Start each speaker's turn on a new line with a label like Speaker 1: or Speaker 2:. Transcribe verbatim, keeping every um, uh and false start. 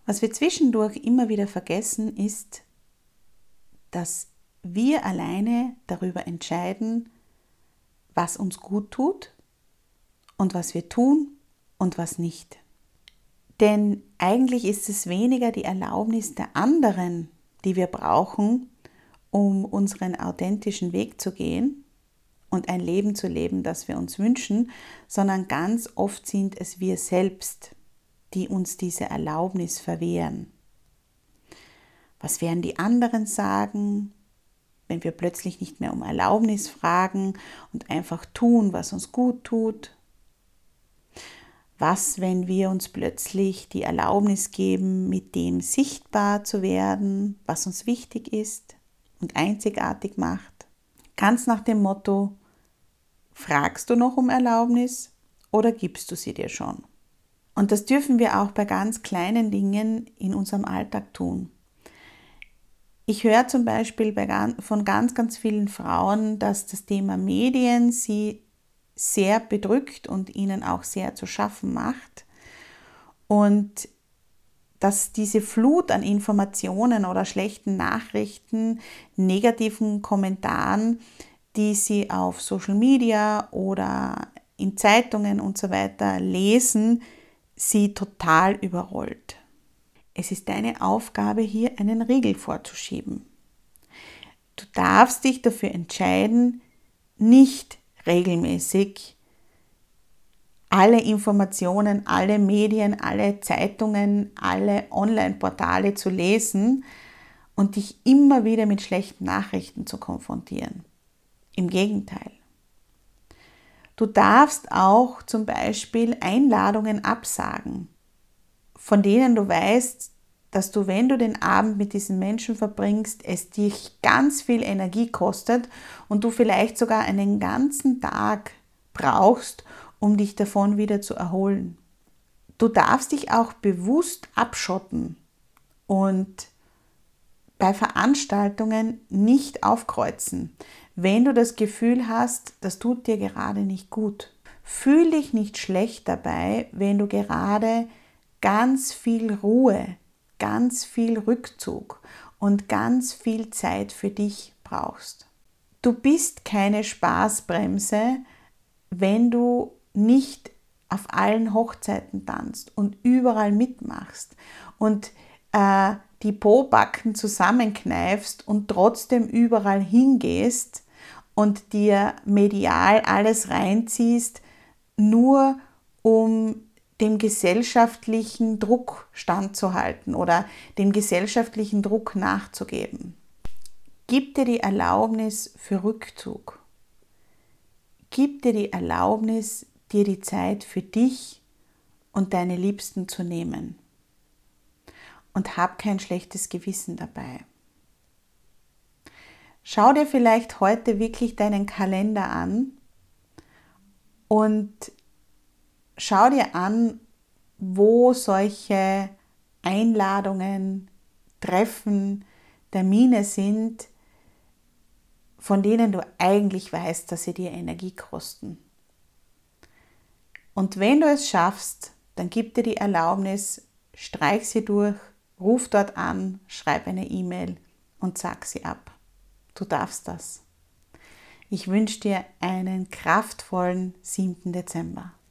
Speaker 1: Was wir zwischendurch immer wieder vergessen, ist, dass wir alleine darüber entscheiden, was uns gut tut und was wir tun und was nicht. Denn eigentlich ist es weniger die Erlaubnis der anderen, die wir brauchen, um unseren authentischen Weg zu gehen und ein Leben zu leben, das wir uns wünschen, sondern ganz oft sind es wir selbst, die uns diese Erlaubnis verwehren. Was werden die anderen sagen, wenn wir plötzlich nicht mehr um Erlaubnis fragen und einfach tun, was uns gut tut? Was, wenn wir uns plötzlich die Erlaubnis geben, mit dem sichtbar zu werden, was uns wichtig ist und einzigartig macht? Ganz nach dem Motto, fragst du noch um Erlaubnis oder gibst du sie dir schon? Und das dürfen wir auch bei ganz kleinen Dingen in unserem Alltag tun. Ich höre zum Beispiel bei, von ganz, ganz vielen Frauen, dass das Thema Medien sie sehr bedrückt und ihnen auch sehr zu schaffen macht. Und dass diese Flut an Informationen oder schlechten Nachrichten, negativen Kommentaren, die sie auf Social Media oder in Zeitungen und so weiter lesen, sie total überrollt. Es ist deine Aufgabe, hier einen Riegel vorzuschieben. Du darfst dich dafür entscheiden, nicht regelmäßig alle Informationen, alle Medien, alle Zeitungen, alle Online-Portale zu lesen und dich immer wieder mit schlechten Nachrichten zu konfrontieren. Im Gegenteil. Du darfst auch zum Beispiel Einladungen absagen, von denen du weißt, dass du, wenn du den Abend mit diesen Menschen verbringst, es dich ganz viel Energie kostet und du vielleicht sogar einen ganzen Tag brauchst, um dich davon wieder zu erholen. Du darfst dich auch bewusst abschotten und bei Veranstaltungen nicht aufkreuzen, wenn du das Gefühl hast, das tut dir gerade nicht gut. Fühl dich nicht schlecht dabei, wenn du gerade ganz viel Ruhe, ganz viel Rückzug und ganz viel Zeit für dich brauchst. Du bist keine Spaßbremse, wenn du nicht auf allen Hochzeiten tanzt und überall mitmachst und äh, die Pobacken zusammenkneifst und trotzdem überall hingehst und dir medial alles reinziehst, nur um dem gesellschaftlichen Druck standzuhalten oder dem gesellschaftlichen Druck nachzugeben. Gib dir die Erlaubnis für Rückzug. Gib dir die Erlaubnis, dir die Zeit für dich und deine Liebsten zu nehmen. Und hab kein schlechtes Gewissen dabei. Schau dir vielleicht heute wirklich deinen Kalender an und schau dir an, wo solche Einladungen, Treffen, Termine sind, von denen du eigentlich weißt, dass sie dir Energie kosten. Und wenn du es schaffst, dann gib dir die Erlaubnis, streich sie durch, ruf dort an, schreib eine E-Mail und sag sie ab. Du darfst das. Ich wünsche dir einen kraftvollen siebten Dezember.